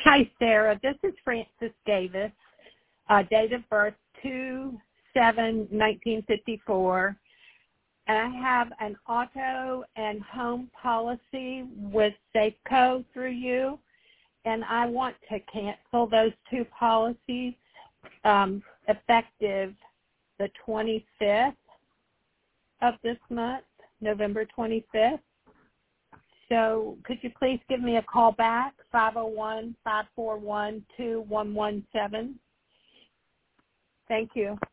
Hi, Sarah. This is Frances Davis. Date of birth 2/7/1954. And I have an auto and home policy with Safeco through you, and I want to cancel those two policies effective the 25th of this month, November 25th. So could you please give me a call back, 501-541-2117? Thank you.